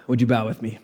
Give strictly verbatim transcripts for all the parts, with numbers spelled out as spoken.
Would you bow with me?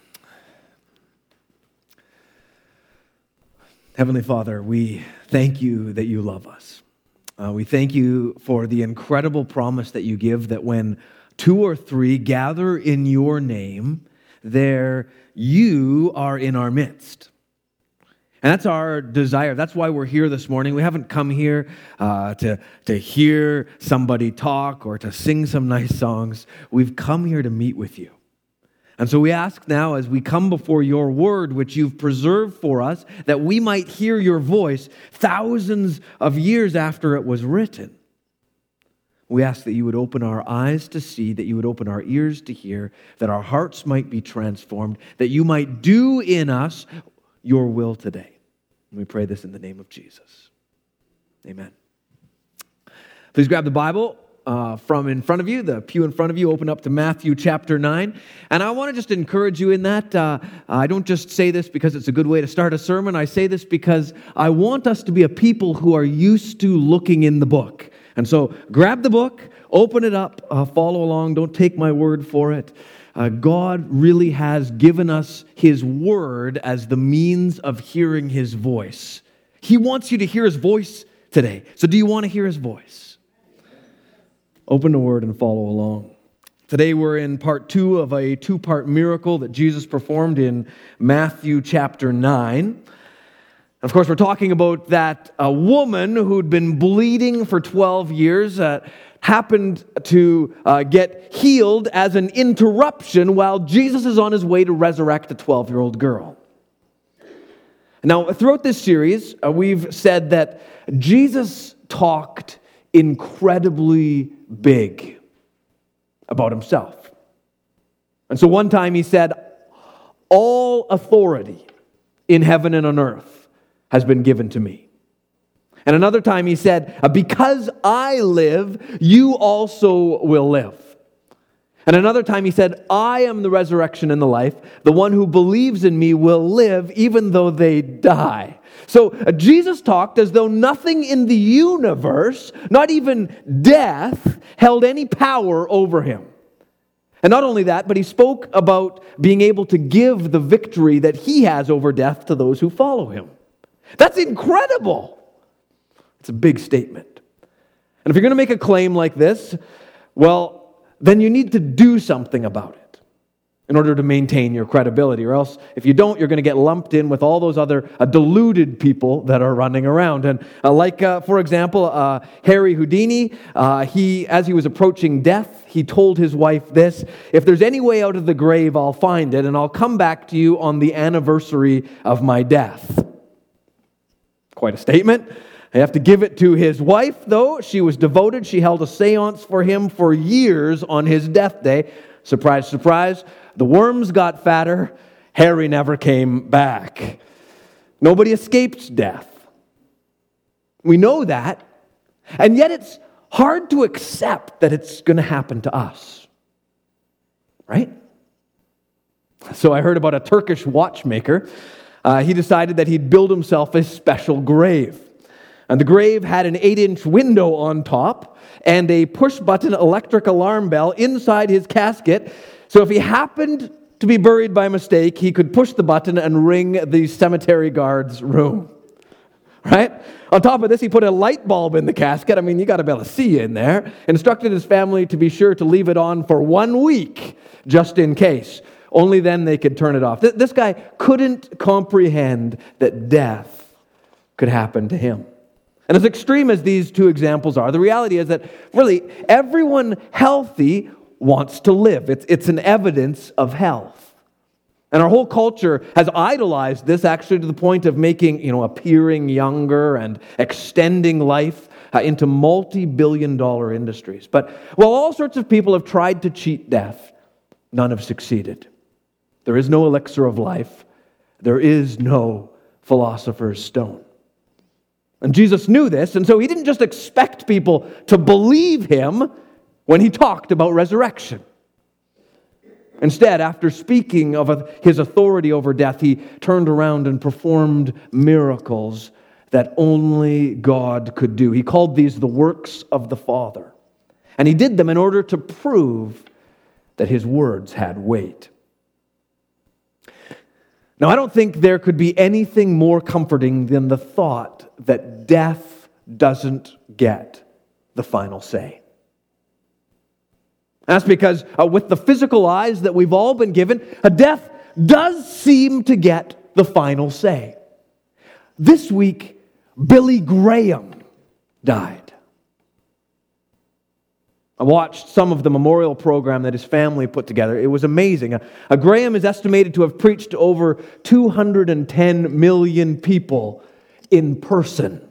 Heavenly Father, we thank you that you love us. Uh, we thank you for the incredible promise that you give that when two or three gather in your name, there you are in our midst. And that's our desire. That's why we're here this morning. We haven't come here uh, to, to hear somebody talk or to sing some nice songs. We've come here to meet with you. And so we ask now, as we come before your word, which you've preserved for us, that we might hear your voice thousands of years after it was written. We ask that you would open our eyes to see, that you would open our ears to hear, that our hearts might be transformed, that you might do in us your will today. And we pray this in the name of Jesus. Amen. Please grab the Bible uh, from in front of you, the pew in front of you. Open up to Matthew chapter nine. And I want to just encourage you in that. Uh, I don't just say this because it's a good way to start a sermon. I say this because I want us to be a people who are used to looking in the book. And so grab the book, open it up, uh, follow along. Don't take my word for it. Uh, God really has given us His Word as the means of hearing His voice. He wants you to hear His voice today. So do you want to hear His voice? Open the Word and follow along. Today we're in part two of a two-part miracle that Jesus performed in Matthew chapter nine. Of course, we're talking about that a woman who'd been bleeding for twelve years, uh, happened to uh, get healed as an interruption while Jesus is on his way to resurrect a twelve-year-old girl. Now, throughout this series, uh, we've said that Jesus talked incredibly big about himself. And so one time he said, "All authority in heaven and on earth has been given to me." And another time he said, "Because I live, you also will live." And another time he said, "I am the resurrection and the life. The one who believes in me will live even though they die." So uh, Jesus talked as though nothing in the universe, not even death, held any power over him. And not only that, but he spoke about being able to give the victory that he has over death to those who follow him. That's incredible. It's a big statement. And if you're going to make a claim like this, well, then you need to do something about it in order to maintain your credibility. Or else, if you don't, you're going to get lumped in with all those other uh, deluded people that are running around. And uh, like, uh, for example, uh, Harry Houdini, uh, he, as he was approaching death, he told his wife this: "If there's any way out of the grave, I'll find it, and I'll come back to you on the anniversary of my death." Quite a statement. I have to give it to his wife, though. She was devoted. She held a seance for him for years on his death day. Surprise, surprise. The worms got fatter. Harry never came back. Nobody escapes death. We know that. And yet it's hard to accept that it's going to happen to us. Right? So I heard about a Turkish watchmaker. Uh, he decided that he'd build himself a special grave. And the grave had an eight-inch window on top and a push-button electric alarm bell inside his casket. So if he happened to be buried by mistake, he could push the button and ring the cemetery guard's room. Right? On top of this, he put a light bulb in the casket. I mean, you got to be able to see in there. Instructed his family to be sure to leave it on for one week, just in case. Only then they could turn it off. This guy couldn't comprehend that death could happen to him. And as extreme as these two examples are, the reality is that really everyone healthy wants to live. It's, it's an evidence of health. And our whole culture has idolized this actually to the point of making, you know, appearing younger and extending life uh, into multi-billion dollar industries. But while all sorts of people have tried to cheat death, none have succeeded. There is no elixir of life. There is no philosopher's stone. And Jesus knew this, and so he didn't just expect people to believe him when he talked about resurrection. Instead, after speaking of his authority over death, he turned around and performed miracles that only God could do. He called these the works of the Father. And he did them in order to prove that his words had weight. Now, I don't think there could be anything more comforting than the thought that death doesn't get the final say. That's because uh, with the physical eyes that we've all been given, a death does seem to get the final say. This week, Billy Graham died. I watched some of the memorial program that his family put together. It was amazing. A, a Graham is estimated to have preached to over two hundred ten million people in person.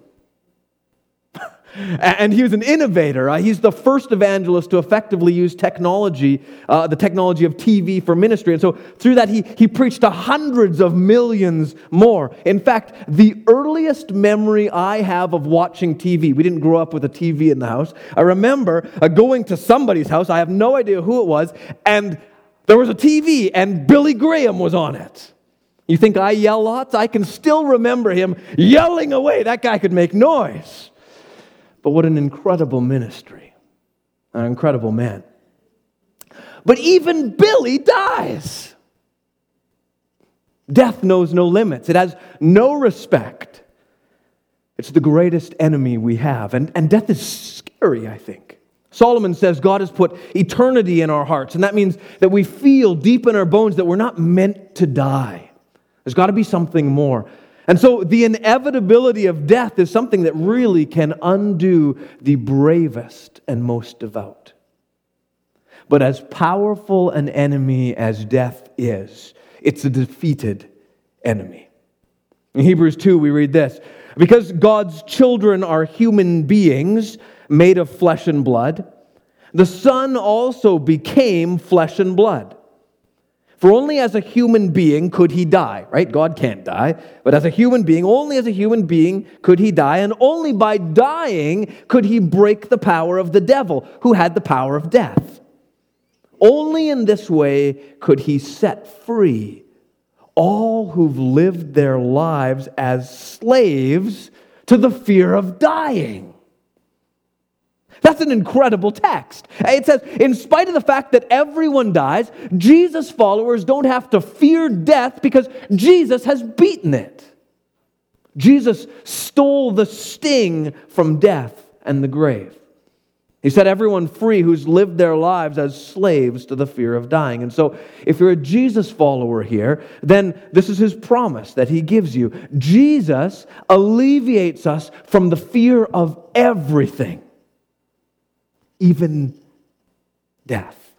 And he was an innovator. He's the first evangelist to effectively use technology, uh, the technology of T V for ministry. And so through that, he, he preached to hundreds of millions more. In fact, the earliest memory I have of watching T V, we didn't grow up with a T V in the house. I remember uh, going to somebody's house, I have no idea who it was, and there was a T V and Billy Graham was on it. You think I yell lots? I can still remember him yelling away. That guy could make noise. But what an incredible ministry. An incredible man. But even Billy dies. Death knows no limits. It has no respect. It's the greatest enemy we have. And, and death is scary, I think. Solomon says God has put eternity in our hearts. And that means that we feel deep in our bones that we're not meant to die. There's got to be something more. And so the inevitability of death is something that really can undo the bravest and most devout. But as powerful an enemy as death is, it's a defeated enemy. In Hebrews two, we read this: because God's children are human beings made of flesh and blood, the Son also became flesh and blood. For only as a human being could he die, right? God can't die. But as a human being, only as a human being could he die. And only by dying could he break the power of the devil, who had the power of death. Only in this way could he set free all who've lived their lives as slaves to the fear of dying. That's an incredible text. It says, in spite of the fact that everyone dies, Jesus' followers don't have to fear death because Jesus has beaten it. Jesus stole the sting from death and the grave. He set everyone free who's lived their lives as slaves to the fear of dying. And so, if you're a Jesus follower here, then this is his promise that he gives you. Jesus alleviates us from the fear of everything. Even death.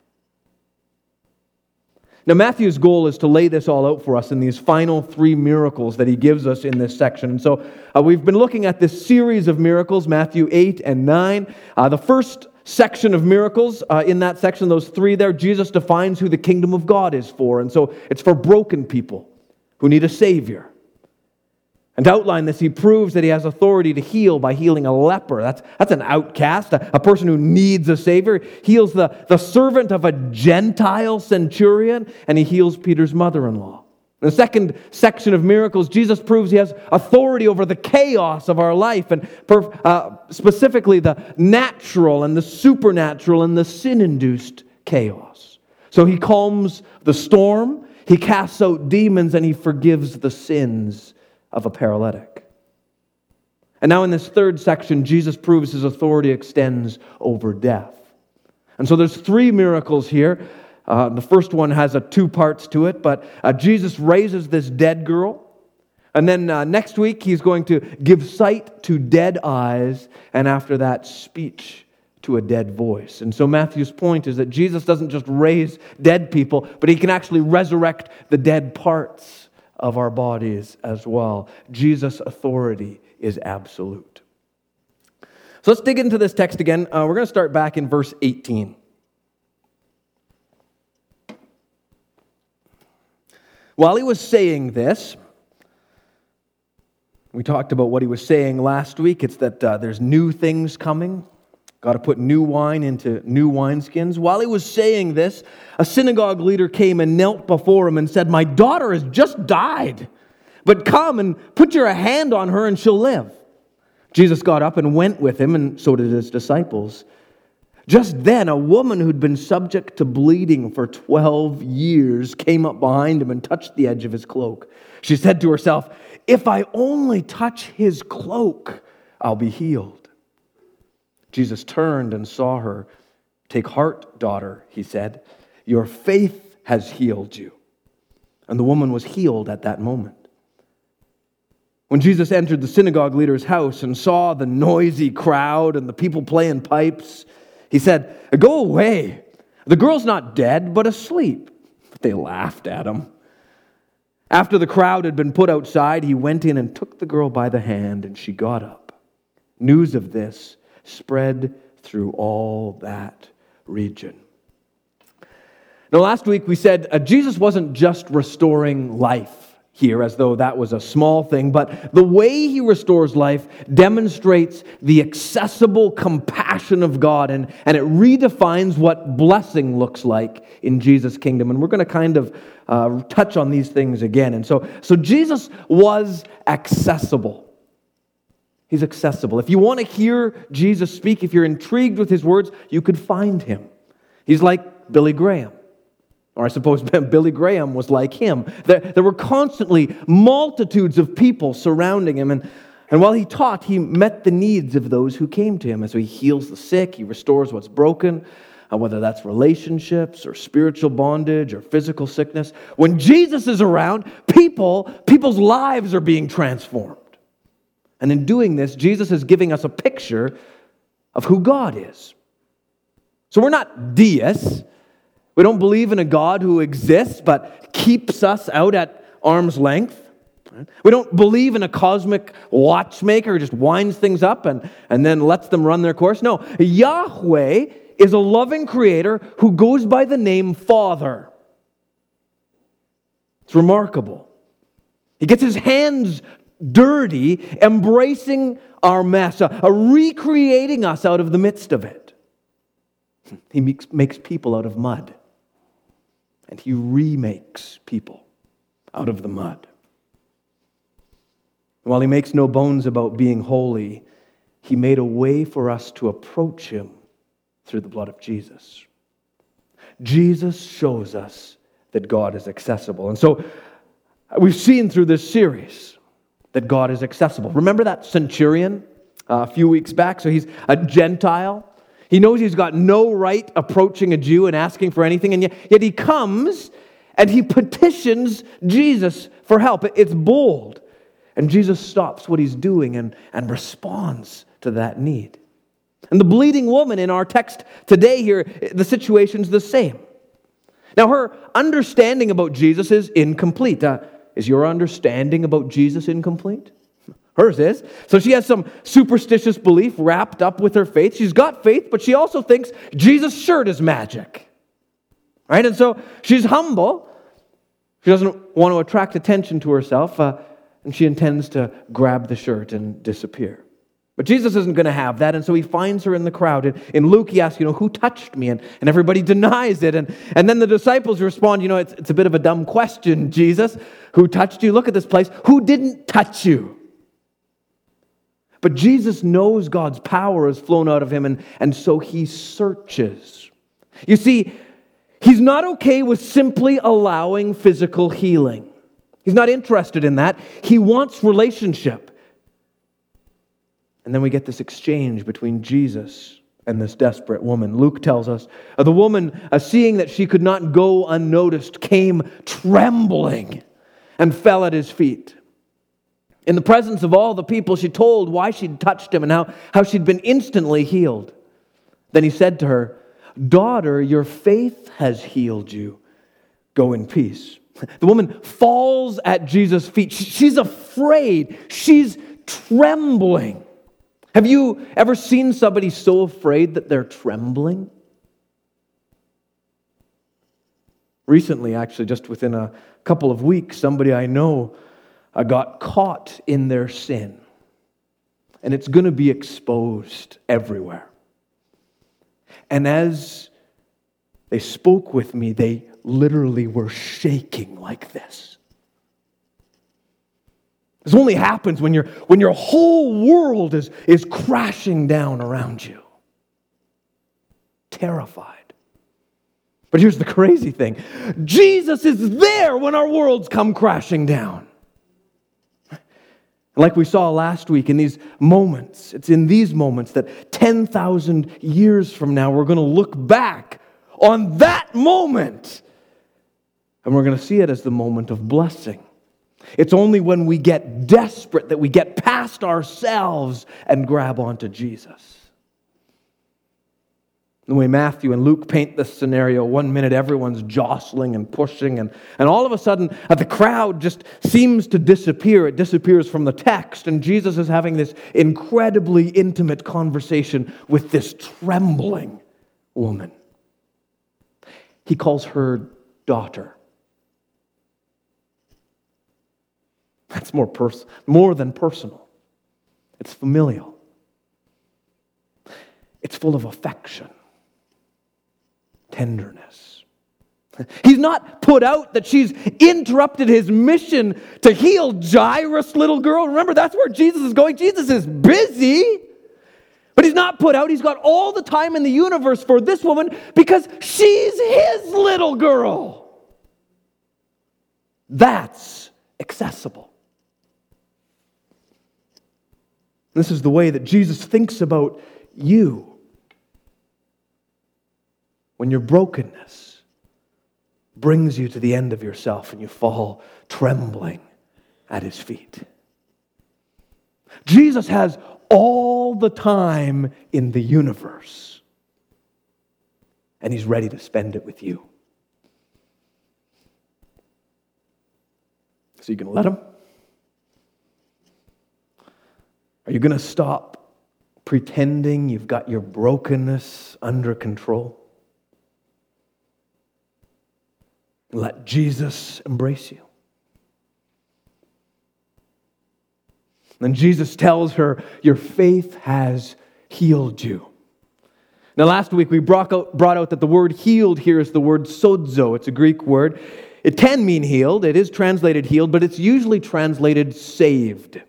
Now, Matthew's goal is to lay this all out for us in these final three miracles that he gives us in this section. And so uh, we've been looking at this series of miracles, Matthew eight and nine. Uh, the first section of miracles, uh, in that section, those three there, Jesus defines who the kingdom of God is for. And so it's for broken people who need a Savior. And to outline this, he proves that he has authority to heal by healing a leper. That's, that's an outcast, a, a person who needs a Savior. Heals the, the servant of a Gentile centurion, and he heals Peter's mother-in-law. In the second section of miracles, Jesus proves he has authority over the chaos of our life, and per, uh, specifically the natural and the supernatural and the sin-induced chaos. So he calms the storm, he casts out demons, and he forgives the sins of a paralytic. And now in this third section, Jesus proves his authority extends over death. And so there's three miracles here. Uh, the first one has a two parts to it, but uh, Jesus raises this dead girl. And then uh, next week, he's going to give sight to dead eyes, and after that, speech to a dead voice. And so Matthew's point is that Jesus doesn't just raise dead people, but he can actually resurrect the dead parts of our bodies as well. Jesus' authority is absolute. So let's dig into this text again. Uh, we're going to start back in verse eighteen. While he was saying this, we talked about what he was saying last week. It's that uh, there's new things coming. Got to put new wine into new wineskins. While he was saying this, a synagogue leader came and knelt before him and said, "My daughter has just died, but come and put your hand on her and she'll live." Jesus got up and went with him, and so did his disciples. Just then, a woman who'd been subject to bleeding for twelve years came up behind him and touched the edge of his cloak. She said to herself, "If I only touch his cloak, I'll be healed." Jesus turned and saw her. "Take heart, daughter," he said. "Your faith has healed you." And the woman was healed at that moment. When Jesus entered the synagogue leader's house and saw the noisy crowd and the people playing pipes, he said, "Go away. The girl's not dead, but asleep." But they laughed at him. After the crowd had been put outside, he went in and took the girl by the hand, and she got up. News of this spread through all that region. Now, last week we said uh, Jesus wasn't just restoring life here as though that was a small thing, but the way he restores life demonstrates the accessible compassion of God, and, and it redefines what blessing looks like in Jesus' kingdom. And we're going to kind of uh, touch on these things again. And so, so Jesus was accessible. He's accessible. If you want to hear Jesus speak, if you're intrigued with his words, you could find him. He's like Billy Graham. Or I suppose Billy Graham was like him. There, there were constantly multitudes of people surrounding him. And, and while he taught, he met the needs of those who came to him. And so he heals the sick, he restores what's broken, uh, whether that's relationships or spiritual bondage or physical sickness. When Jesus is around, people, people's lives are being transformed. And in doing this, Jesus is giving us a picture of who God is. So we're not deists. We don't believe in a God who exists but keeps us out at arm's length. We don't believe in a cosmic watchmaker who just winds things up and, and then lets them run their course. No, Yahweh is a loving creator who goes by the name Father. It's remarkable. He gets his hands dirty, embracing our mess, uh, recreating us out of the midst of it. He makes, makes people out of mud. And he remakes people out of the mud. While he makes no bones about being holy, he made a way for us to approach him through the blood of Jesus. Jesus shows us that God is accessible. And so we've seen through this series that God is accessible. Remember that centurion uh, a few weeks back? So he's a Gentile. He knows he's got no right approaching a Jew and asking for anything, and yet, yet he comes and he petitions Jesus for help. It's bold. And Jesus stops what he's doing and, and responds to that need. And the bleeding woman in our text today here, the situation's the same. Now, her understanding about Jesus is incomplete. Uh, is your understanding about Jesus incomplete? Hers is. So she has some superstitious belief wrapped up with her faith. She's got faith, but she also thinks Jesus' shirt is magic. Right? And so she's humble. She doesn't want to attract attention to herself, uh, and she intends to grab the shirt and disappear. But Jesus isn't going to have that, and so he finds her in the crowd. And in Luke, he asks, you know, who touched me? And, and everybody denies it. And, and then the disciples respond, you know, it's, it's a bit of a dumb question, Jesus. Who touched you? Look at this place. Who didn't touch you? But Jesus knows God's power has flown out of him, and, and so he searches. You see, he's not okay with simply allowing physical healing. He's not interested in that. He wants relationship. And then we get this exchange between Jesus and this desperate woman. Luke tells us, uh, the woman, uh, seeing that she could not go unnoticed, came trembling and fell at his feet. In the presence of all the people, she told why she'd touched him and how, how she'd been instantly healed. Then he said to her, "Daughter, your faith has healed you. Go in peace." The woman falls at Jesus' feet. She's afraid. She's trembling. Have you ever seen somebody so afraid that they're trembling? Recently, actually, just within a couple of weeks, somebody I know I got caught in their sin. And it's going to be exposed everywhere. And as they spoke with me, they literally were shaking like this. This only happens when, you're, when your whole world is, is crashing down around you. terrified. But here's the crazy thing. Jesus is there when our worlds come crashing down. Like we saw last week in these moments, it's in these moments that ten thousand years from now, we're going to look back on that moment. And we're going to see it as the moment of blessing. It's only when we get desperate that we get past ourselves and grab onto Jesus. The way Matthew and Luke paint this scenario, one minute everyone's jostling and pushing, and, and all of a sudden uh, the crowd just seems to disappear. It disappears from the text, and Jesus is having this incredibly intimate conversation with this trembling woman. He calls her daughter. That's more pers- more than personal. It's familial. It's full of affection. Tenderness. He's not put out that she's interrupted his mission to heal Jairus' little girl. Remember, that's where Jesus is going. Jesus is busy, but he's not put out. He's got all the time in the universe for this woman because she's his little girl. That's accessible. This is the way that Jesus thinks about you. When your brokenness brings you to the end of yourself and you fall trembling at his feet. Jesus has all the time in the universe, and he's ready to spend it with you. So you going to let him? Are you going to stop pretending you've got your brokenness under control? Let Jesus embrace you. Then Jesus tells her, your faith has healed you. Now last week we brought out, brought out that the word healed here is the word sozo. It's a Greek word. It can mean healed. It is translated healed, but it's usually translated saved.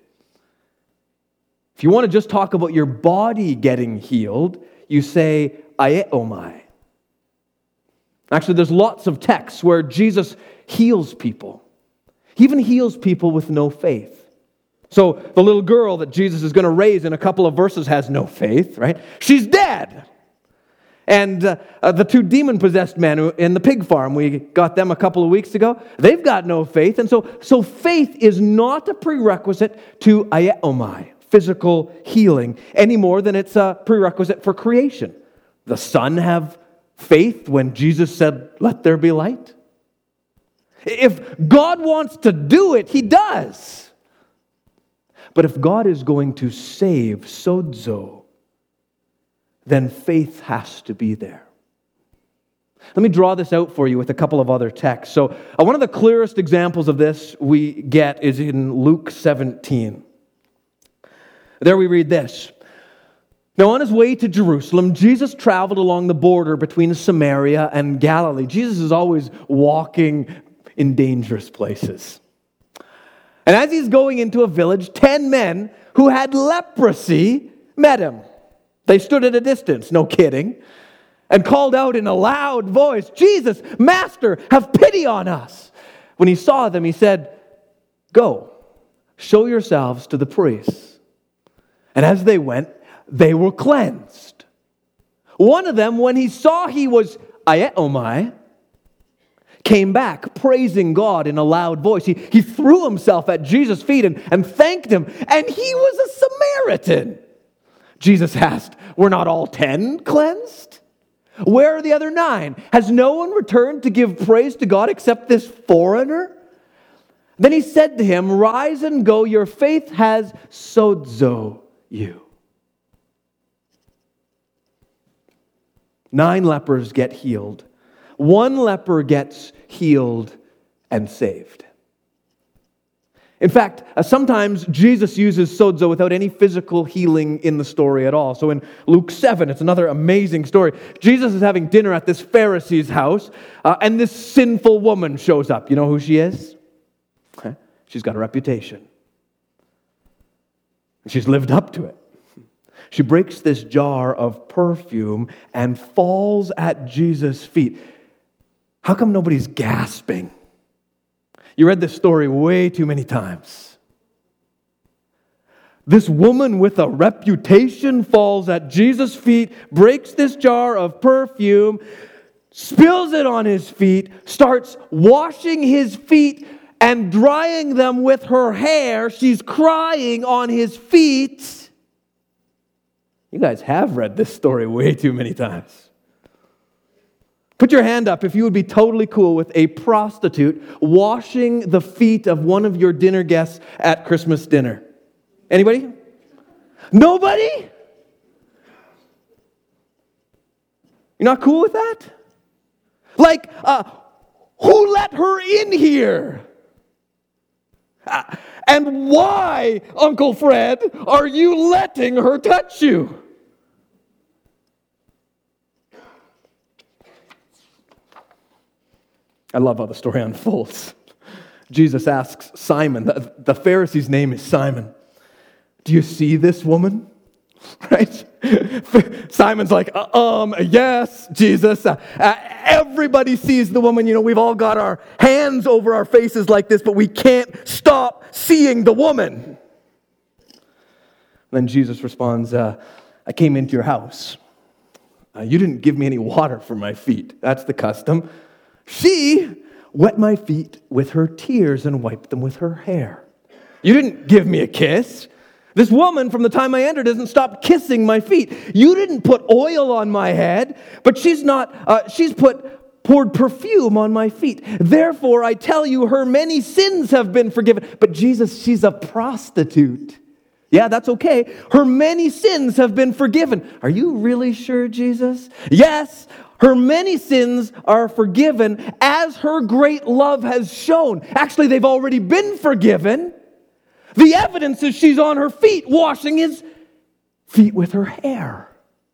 If you want to just talk about your body getting healed, you say aiomai. Actually, there's lots of texts where Jesus heals people. He even heals people with no faith. So the little girl that Jesus is going to raise in a couple of verses has no faith, right? She's dead. And uh, uh, the two demon-possessed men in the pig farm, we got them a couple of weeks ago, they've got no faith. And so, so faith is not a prerequisite to aiomai, physical healing, any more than it's a prerequisite for creation. The sun have faith when Jesus said, let there be light? If God wants to do it, he does. But if God is going to save sozo, then faith has to be there. Let me draw this out for you with a couple of other texts. So uh, one of the clearest examples of this we get is in Luke seventeen. There we read this. Now, on his way to Jerusalem, Jesus traveled along the border between Samaria and Galilee. Jesus is always walking in dangerous places. And as he's going into a village, ten men who had leprosy met him. They stood at a distance, no kidding, and called out in a loud voice, Jesus, Master, have pity on us. When he saw them, he said, go, show yourselves to the priests. And as they went, they were cleansed. One of them, when he saw he was aiomai, came back praising God in a loud voice. He, he threw himself at Jesus' feet and, and thanked him, and he was a Samaritan. Jesus asked, were not all ten cleansed? Where are the other nine? Has no one returned to give praise to God except this foreigner? Then he said to him, rise and go, your faith has sozo you. Nine lepers get healed. One leper gets healed and saved. In fact, uh, sometimes Jesus uses sozo without any physical healing in the story at all. So in Luke seven, it's another amazing story. Jesus is having dinner at this Pharisee's house, uh, and this sinful woman shows up. You know who she is? Okay. She's got a reputation. She's lived up to it. She breaks this jar of perfume and falls at Jesus' feet. How come nobody's gasping? You read this story way too many times. This woman with a reputation falls at Jesus' feet, breaks this jar of perfume, spills it on his feet, starts washing his feet and drying them with her hair. She's crying on his feet. You guys have read this story way too many times. Put your hand up if you would be totally cool with a prostitute washing the feet of one of your dinner guests at Christmas dinner. Anybody? Nobody? You're not cool with that? Like, uh, who let her in here? Uh, and why, Uncle Fred, are you letting her touch you? I love how the story unfolds. Jesus asks Simon, the, the Pharisee's name is Simon, do you see this woman? Right? Simon's like, uh, um, yes, Jesus. Uh, uh, everybody sees the woman. You know, we've all got our hands over our faces like this, but we can't stop seeing the woman. Then Jesus responds, uh, I came into your house. Uh, you didn't give me any water for my feet. That's the custom. She wet my feet with her tears and wiped them with her hair. You didn't give me a kiss. This woman, from the time I entered, doesn't stop kissing my feet. You didn't put oil on my head, but she's not, uh, she's put, poured perfume on my feet. Therefore, I tell you, her many sins have been forgiven. But Jesus, she's a prostitute. Yeah, that's okay. Her many sins have been forgiven. Are you really sure, Jesus? Yes, her many sins are forgiven as her great love has shown. Actually, they've already been forgiven. The evidence is she's on her feet, washing his feet with her hair.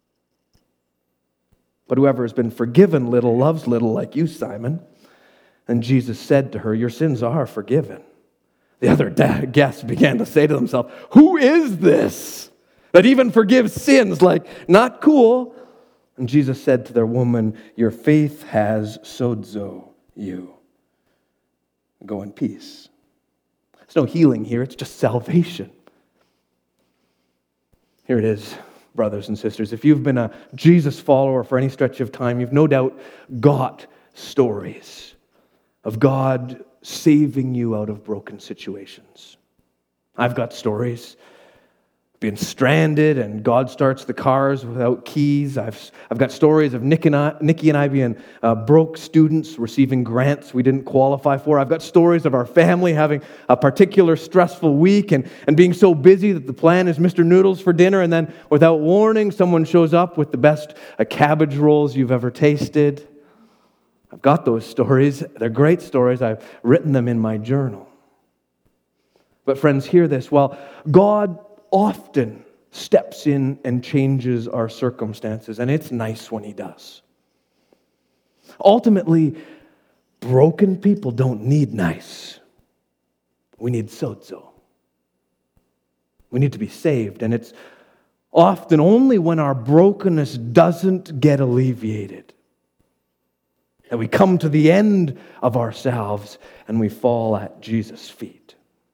But whoever has been forgiven little loves little, like you, Simon. And Jesus said to her, your sins are forgiven. The other guests began to say to themselves, who is this that even forgives sins? Like, not cool. And Jesus said to their woman, your faith has sozo you. Go in peace. There's no healing here, it's just salvation. Here it is, brothers and sisters. If you've been a Jesus follower for any stretch of time, you've no doubt got stories of God saving you out of broken situations. I've got stories. Being stranded and God starts the cars without keys. I've I've got stories of Nick and I, Nikki and I being uh, broke students receiving grants we didn't qualify for. I've got stories of our family having a particular stressful week and, and being so busy that the plan is Mister Noodles for dinner, and then without warning someone shows up with the best uh, cabbage rolls you've ever tasted. I've got those stories. They're great stories. I've written them in my journal. But friends, hear this. While God often steps in and changes our circumstances, and it's nice when he does, ultimately, broken people don't need nice. We need sozo. We need to be saved, and it's often only when our brokenness doesn't get alleviated that we come to the end of ourselves and we fall at Jesus' feet.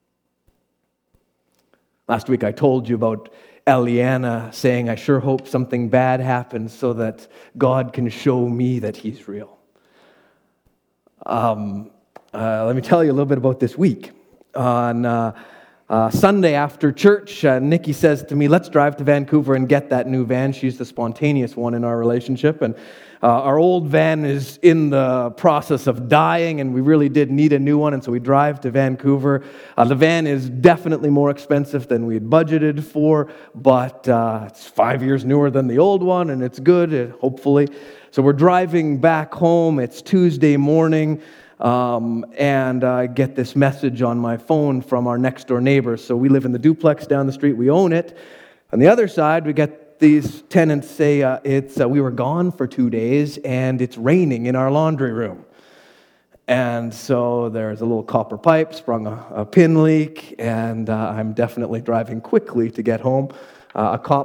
Last week I told you about Eliana saying, I sure hope something bad happens so that God can show me that he's real. Um, uh, let me tell you a little bit about this week. On uh, uh, Sunday after church, uh, Nikki says to me, let's drive to Vancouver and get that new van. She's the spontaneous one in our relationship. And Uh, our old van is in the process of dying, and we really did need a new one, and so we drive to Vancouver. Uh, the van is definitely more expensive than we had budgeted for, but uh, it's five years newer than the old one, and it's good, uh, hopefully. So we're driving back home. It's Tuesday morning, um, and I get this message on my phone from our next-door neighbors. So we live in the duplex down the street. We own it. On the other side, we get these tenants say uh, it's uh, we were gone for two days and it's raining in our laundry room. And so there's a little copper pipe, sprung a, a pin leak, and uh, I'm definitely driving quickly to get home. Uh, a cop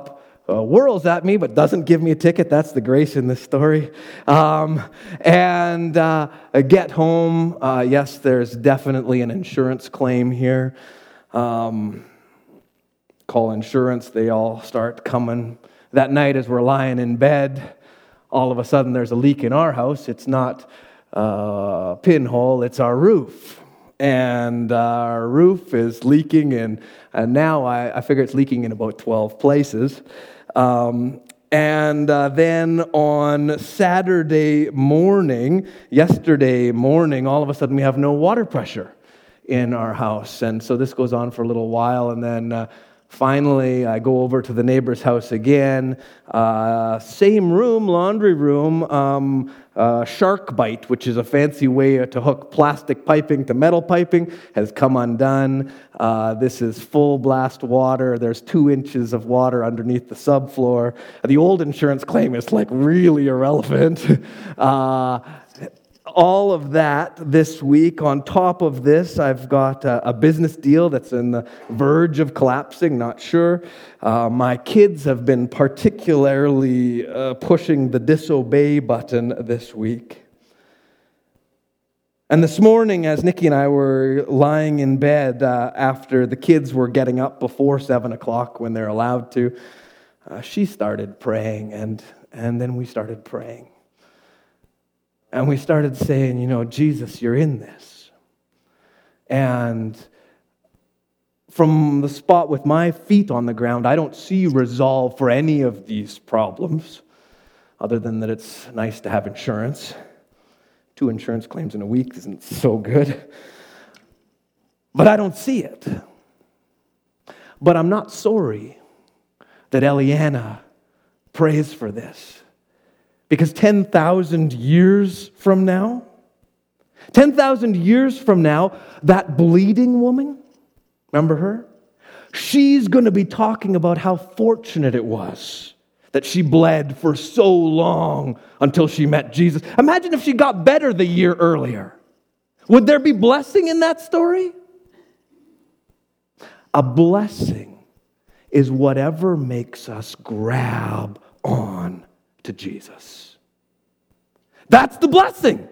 uh, whirls at me but doesn't give me a ticket. That's the grace in this story. Um, and uh, I get home. Uh, yes, there's definitely an insurance claim here. Um, call insurance. They all start coming. That night as we're lying in bed, all of a sudden there's a leak in our house. It's not a pinhole, it's our roof. And our roof is leaking, and, and now I, I figure it's leaking in about twelve places. Um, and uh, then on Saturday morning, yesterday morning, all of a sudden we have no water pressure in our house. And so this goes on for a little while, and then uh, finally I go over to the neighbor's house again. Uh, same room, laundry room, um, uh, shark bite, which is a fancy way to hook plastic piping to metal piping, has come undone. Uh, this is full blast water. There's two inches of water underneath the subfloor. The old insurance claim is like really irrelevant. uh, All of that this week. On top of this, I've got a, a business deal that's in the verge of collapsing, not sure. Uh, my kids have been particularly uh, pushing the disobey button this week. And this morning, as Nikki and I were lying in bed uh, after the kids were getting up before seven o'clock when they're allowed to, uh, she started praying, and, and then we started praying. And we started saying, you know, Jesus, you're in this. And from the spot with my feet on the ground, I don't see resolve for any of these problems, other than that it's nice to have insurance. Two insurance claims in a week isn't so good. But I don't see it. But I'm not sorry that Eliana prays for this. Because ten thousand years from now, ten thousand years from now, that bleeding woman, remember her? She's going to be talking about how fortunate it was that she bled for so long until she met Jesus. Imagine if she got better the year earlier. Would there be blessing in that story? A blessing is whatever makes us grab on to Jesus. That's the blessing.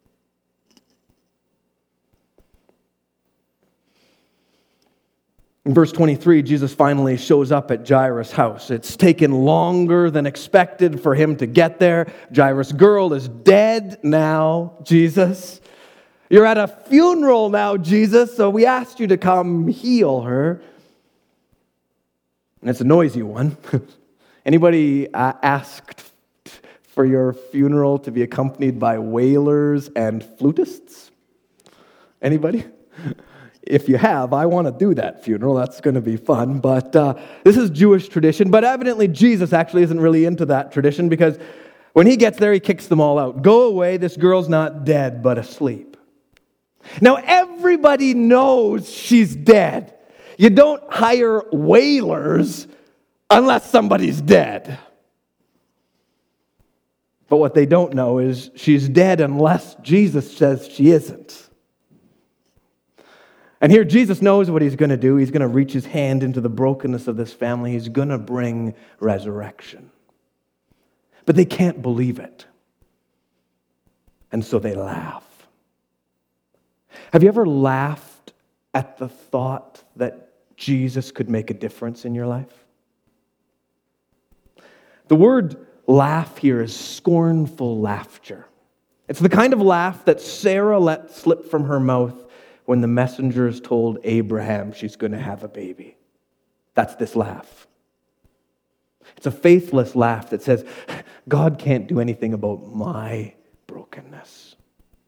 In verse twenty-three, Jesus finally shows up at Jairus' house. It's taken longer than expected for him to get there. Jairus' girl is dead now, Jesus. You're at a funeral now, Jesus, so we asked you to come heal her. And it's a noisy one. Anybody uh, asked for your funeral to be accompanied by wailers and flutists? Anybody? If you have, I want to do that funeral. That's going to be fun. But uh, this is Jewish tradition. But evidently Jesus actually isn't really into that tradition, because when he gets there, he kicks them all out. Go away, this girl's not dead, but asleep. Now everybody knows she's dead. You don't hire wailers unless somebody's dead. But what they don't know is she's dead unless Jesus says she isn't. And here Jesus knows what he's going to do. He's going to reach his hand into the brokenness of this family. He's going to bring resurrection. But they can't believe it. And so they laugh. Have you ever laughed at the thought that Jesus could make a difference in your life? The word laugh here is scornful laughter. It's the kind of laugh that Sarah let slip from her mouth when the messengers told Abraham she's going to have a baby. That's this laugh. It's a faithless laugh that says, God can't do anything about my brokenness.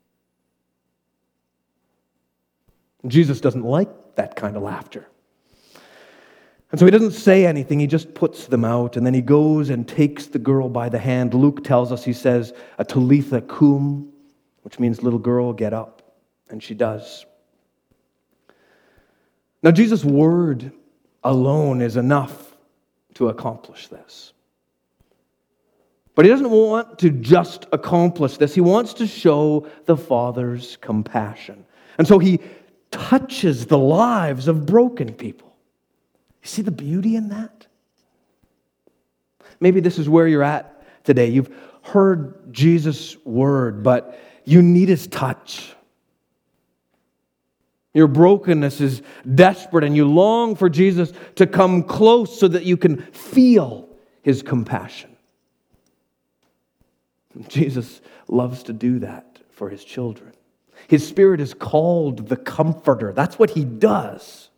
Jesus doesn't like that kind of laughter. And so he doesn't say anything, he just puts them out, and then he goes and takes the girl by the hand. Luke tells us, he says, a talitha cum, which means little girl, get up. And she does. Now, Jesus' word alone is enough to accomplish this. But he doesn't want to just accomplish this. He wants to show the Father's compassion. And so he touches the lives of broken people. You see the beauty in that? Maybe this is where you're at today. You've heard Jesus' word, but you need his touch. Your brokenness is desperate, and you long for Jesus to come close so that you can feel his compassion. Jesus loves to do that for his children. His Spirit is called the Comforter. That's what he does.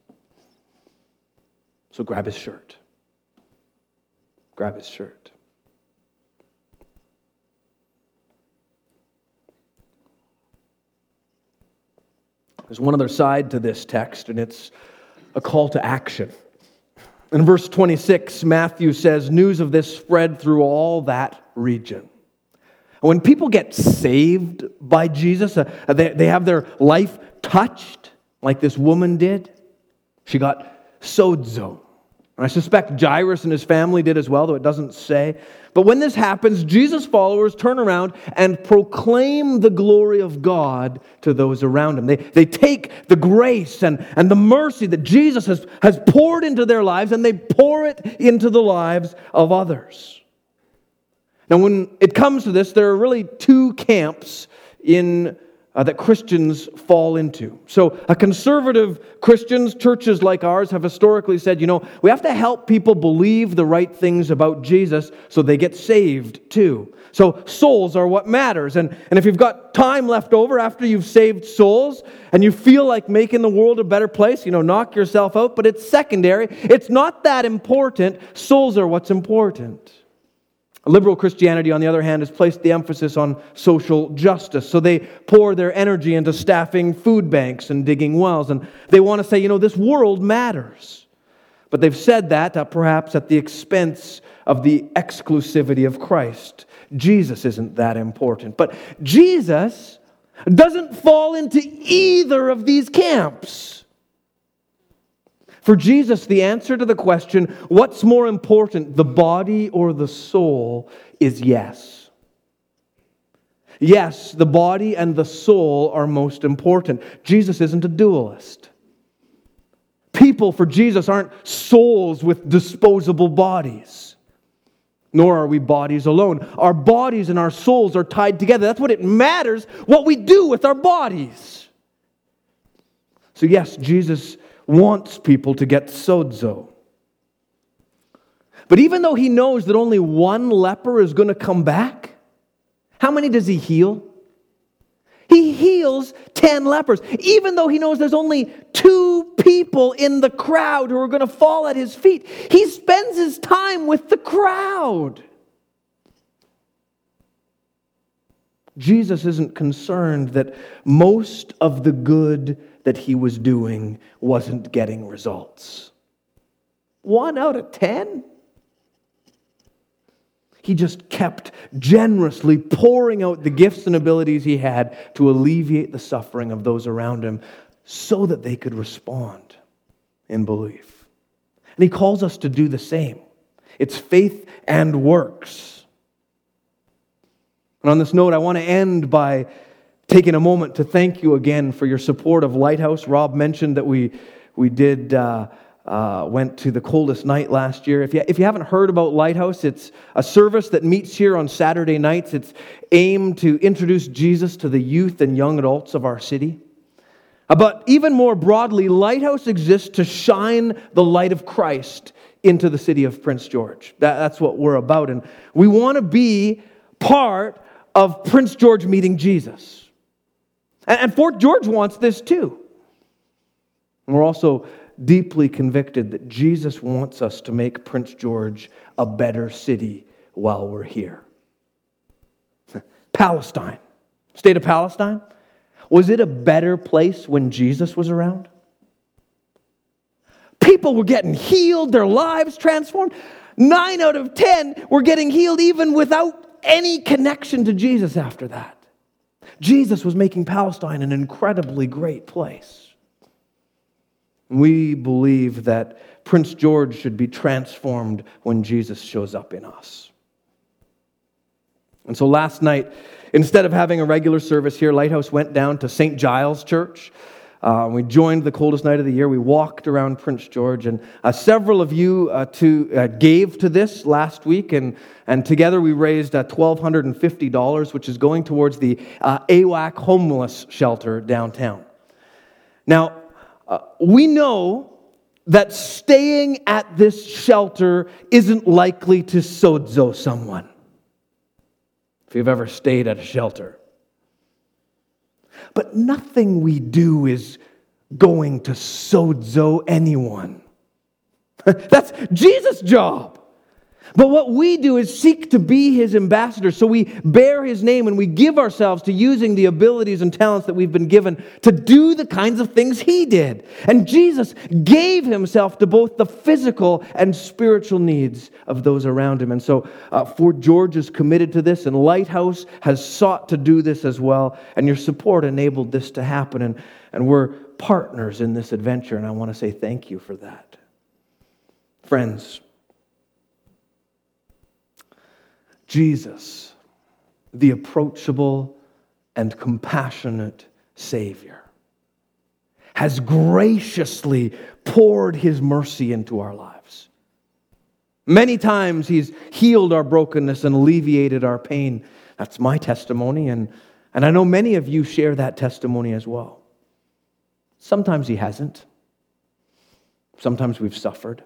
So grab his shirt. Grab his shirt. There's one other side to this text, and it's a call to action. In verse twenty-six, Matthew says, news of this spread through all that region. When people get saved by Jesus, uh, they, they have their life touched, like this woman did. She got sozo. And I suspect Jairus and his family did as well, though it doesn't say. But when this happens, Jesus' followers turn around and proclaim the glory of God to those around them. They, they take the grace and, and the mercy that Jesus has, has poured into their lives, and they pour it into the lives of others. Now, when it comes to this, there are really two camps in uh, that Christians fall into. So, a conservative Christians, churches like ours, have historically said, you know, we have to help people believe the right things about Jesus so they get saved too. So, souls are what matters. And, and if you've got time left over after you've saved souls and you feel like making the world a better place, you know, knock yourself out, but it's secondary. It's not that important. Souls are what's important. Liberal Christianity, on the other hand, has placed the emphasis on social justice. So they pour their energy into staffing food banks and digging wells. And they want to say, you know, this world matters. But they've said that uh, perhaps at the expense of the exclusivity of Christ. Jesus isn't that important. But Jesus doesn't fall into either of these camps. For Jesus, the answer to the question, what's more important, the body or the soul, is yes. Yes, the body and the soul are most important. Jesus isn't a dualist. People for Jesus aren't souls with disposable bodies. Nor are we bodies alone. Our bodies and our souls are tied together. That's what it matters, what we do with our bodies. So yes, Jesus wants people to get sozo. But even though he knows that only one leper is going to come back, how many does he heal? He heals ten lepers, even though he knows there's only two people in the crowd who are going to fall at his feet. He spends his time with the crowd. Jesus isn't concerned that most of the good that he was doing wasn't getting results. One out of ten? He just kept generously pouring out the gifts and abilities he had to alleviate the suffering of those around him so that they could respond in belief. And he calls us to do the same. It's faith and works. And on this note, I want to end by taking a moment to thank you again for your support of Lighthouse. Rob mentioned that we we did uh, uh, went to the coldest night last year. If you if you haven't heard about Lighthouse, it's a service that meets here on Saturday nights. It's aimed to introduce Jesus to the youth and young adults of our city. Uh, but even more broadly, Lighthouse exists to shine the light of Christ into the city of Prince George. That, that's what we're about, and we want to be part of Prince George meeting Jesus. And Fort George wants this too. And we're also deeply convicted that Jesus wants us to make Prince George a better city while we're here. Palestine, state of Palestine, was it a better place when Jesus was around? People were getting healed, their lives transformed. Nine out of ten were getting healed even without any connection to Jesus after that. Jesus was making Palestine an incredibly great place. We believe that Prince George should be transformed when Jesus shows up in us. And so last night, instead of having a regular service here, Lighthouse went down to Saint Giles Church. Uh, we joined the coldest night of the year. We walked around Prince George, and uh, several of you uh, to, uh, gave to this last week, and, and together we raised uh, one thousand two hundred fifty dollars, which is going towards the uh, A W A C homeless shelter downtown. Now, uh, we know that staying at this shelter isn't likely to sozo someone, if you've ever stayed at a shelter. But nothing we do is going to sozo anyone. That's Jesus' job. But what we do is seek to be His ambassadors. So we bear His name and we give ourselves to using the abilities and talents that we've been given to do the kinds of things He did. And Jesus gave Himself to both the physical and spiritual needs of those around Him. And so uh, Fort George is committed to this, and Lighthouse has sought to do this as well. And your support enabled this to happen. And, and we're partners in this adventure, and I want to say thank you for that. Friends, Jesus, the approachable and compassionate Savior, has graciously poured His mercy into our lives. Many times He's healed our brokenness and alleviated our pain. That's my testimony, and, and I know many of you share that testimony as well. Sometimes He hasn't. Sometimes we've suffered.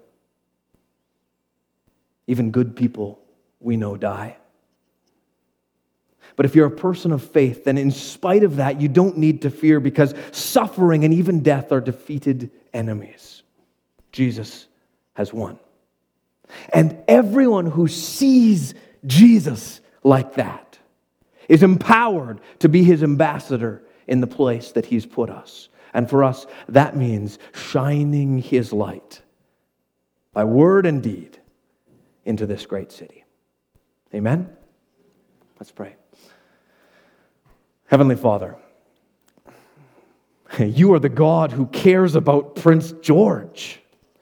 Even good people we know die. But if you're a person of faith, then in spite of that, you don't need to fear, because suffering and even death are defeated enemies. Jesus has won. And everyone who sees Jesus like that is empowered to be His ambassador in the place that He's put us. And for us, that means shining His light by word and deed into this great city. Amen? Let's pray. Heavenly Father, You are the God who cares about Prince George.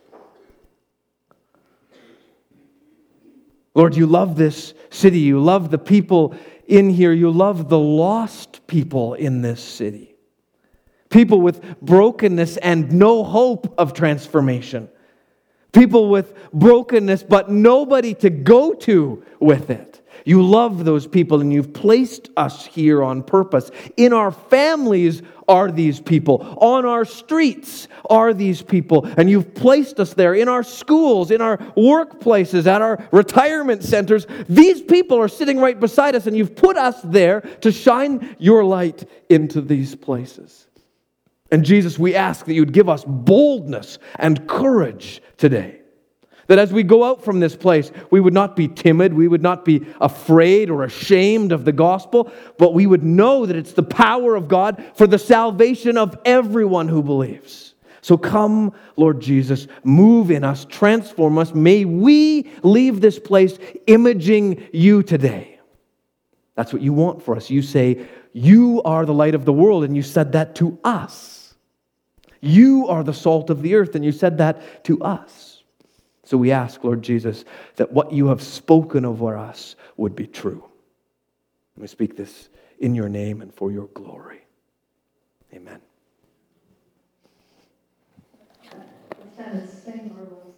Lord, You love this city. You love the people in here. You love the lost people in this city. People with brokenness and no hope of transformation. People with brokenness, but nobody to go to with it. You love those people, and You've placed us here on purpose. In our families are these people. On our streets are these people. And You've placed us there. In our schools, in our workplaces, at our retirement centers. These people are sitting right beside us, and You've put us there to shine Your light into these places. And Jesus, we ask that You'd give us boldness and courage today. That as we go out from this place, we would not be timid, we would not be afraid or ashamed of the gospel, but we would know that it's the power of God for the salvation of everyone who believes. So come, Lord Jesus, move in us, transform us. May we leave this place imaging You today. That's what You want for us. You say, You are the light of the world, and You said that to us. You are the salt of the earth, and You said that to us. So we ask, Lord Jesus, that what You have spoken over us would be true. And we speak this in Your name and for Your glory. Amen. Let's stand and sing our